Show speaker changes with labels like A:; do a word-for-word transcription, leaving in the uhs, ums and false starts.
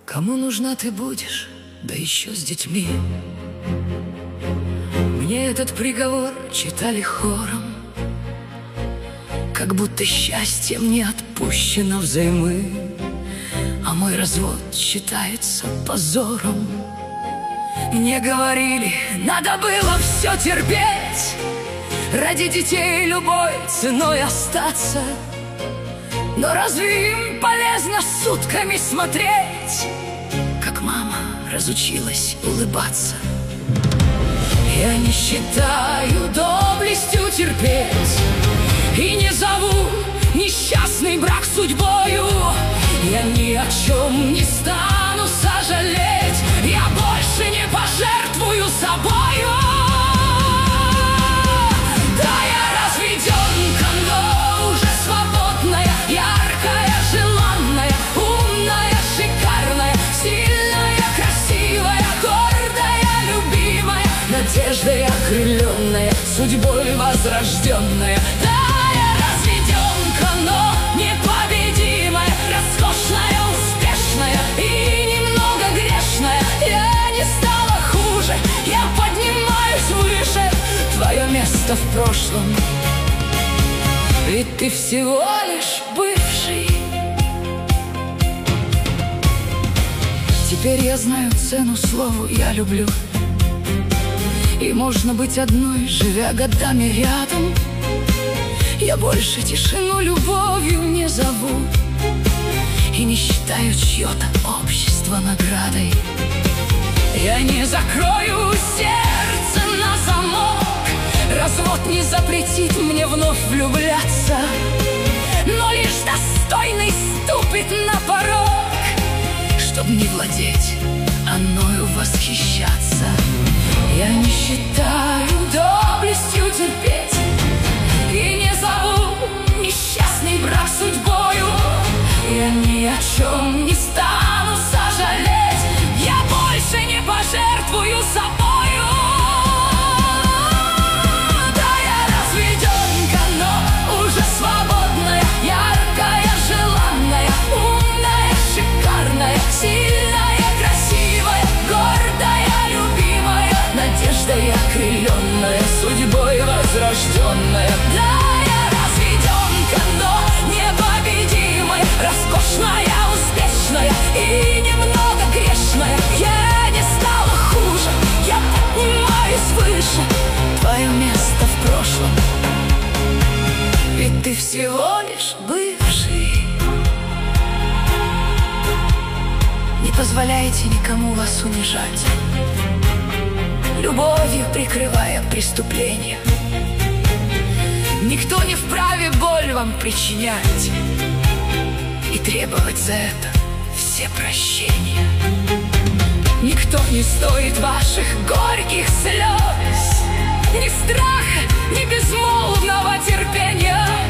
A: Кому нужна ты будешь, да еще с детьми? Мне этот приговор читали хором, как будто счастье мне отпущено взаймы, а мой развод считается позором. Мне говорили, надо было все терпеть, ради детей любой ценой остаться. Но разве им полезно сутками смотреть, как мама разучилась улыбаться? Я не считаю доблестью терпеть и не зову несчастный брак судьбою. Я ни о чем не стану сожалеть, я больше не пожертвую собою. Да, я разведенка, но уже свободная, яркая, желанная, умная, шикарная, сильная, красивая, гордая, любимая, надеждой окрыленная, судьбой возрожденная. Да, я разведенка, но непобедимая, роскошная, успешная и немного грешная. Я не стала хуже, я поднимаюсь выше, твое место в прошлом, ведь ты всего лишь бывший. Теперь я знаю цену слову «я люблю», и можно быть одной, живя годами рядом. Я больше тишину любовью не зову и не считаю чье-то общество наградой. Я не закрою сердце на замок, развод не запретит мне вновь влюбляться, но лишь достойный ступит на порог, чтоб не владеть, а мною восхищаться. Я не считаю доблестью терпеть и не зову несчастный брак судьбою. Я ни о чем не стану сожалеть, я больше не пожертвую собою. Да, я разведенка, но уже свободная, яркая, желанная, умная, шикарная, сильная, красивая, гордая, любимая, надеждой окрыленная, судьбой возрожденная. Да, я разведенка, но непобедимая, роскошная, успешная и немного грешная. Я не стала хуже, я поднимаюсь выше, твое место в прошлом, ведь ты всего лишь бывший. Не позволяйте никому вас унижать, любовью прикрывая преступления. Никто не вправе боль вам причинять и требовать за это все прощения. Никто не стоит ваших горьких слез, ни страха, ни безмолвного терпения.